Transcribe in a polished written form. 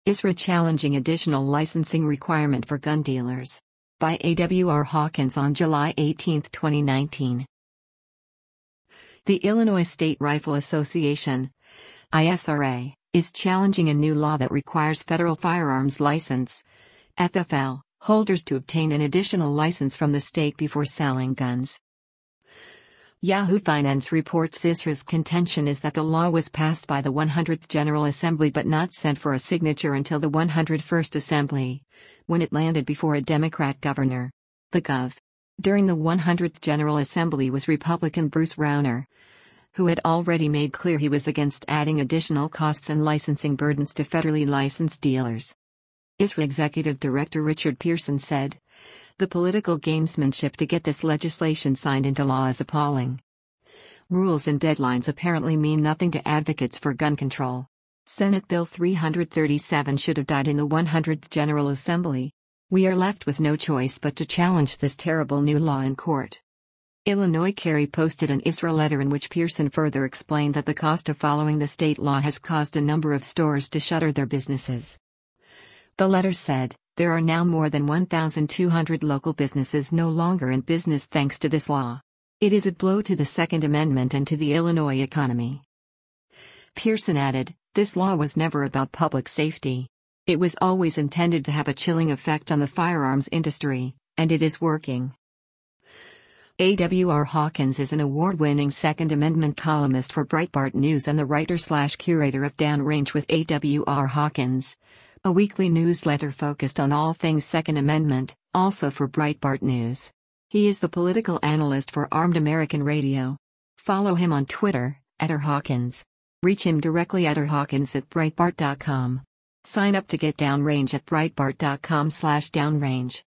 ISRA challenging additional licensing requirement for gun dealers. By A.W.R. Hawkins on July 18, 2019. The Illinois State Rifle Association, ISRA, is challenging a new law that requires federal firearms license, FFL, holders to obtain an additional license from the state before selling guns. Yahoo Finance reports ISRA's contention is that the law was passed by the 100th General Assembly but not sent for a signature until the 101st Assembly, when it landed before a Democrat governor. The Gov. During the 100th General Assembly was Republican Bruce Rauner, who had already made clear he was against adding additional costs and licensing burdens to federally licensed dealers. ISRA Executive Director Richard Pearson said, "The political gamesmanship to get this legislation signed into law is appalling. Rules and deadlines apparently mean nothing to advocates for gun control. Senate Bill 337 should have died in the 100th General Assembly. We are left with no choice but to challenge this terrible new law in court." Illinois Carey posted an ISRA letter in which Pearson further explained that the cost of following the state law has caused a number of stores to shutter their businesses. The letter said, "There are now more than 1,200 local businesses no longer in business thanks to this law. It is a blow to the Second Amendment and to the Illinois economy." Pearson added, "This law was never about public safety. It was always intended to have a chilling effect on the firearms industry, and it is working." A.W.R. Hawkins is an award-winning Second Amendment columnist for Breitbart News and the writer/curator of Downrange with A.W.R. Hawkins, a weekly newsletter focused on all things Second Amendment, also for Breitbart News. He is the political analyst for Armed American Radio. Follow him on Twitter, @rhawkins. Reach him directly at rhawkins@breitbart.com. Sign up to get Downrange at breitbart.com/downrange.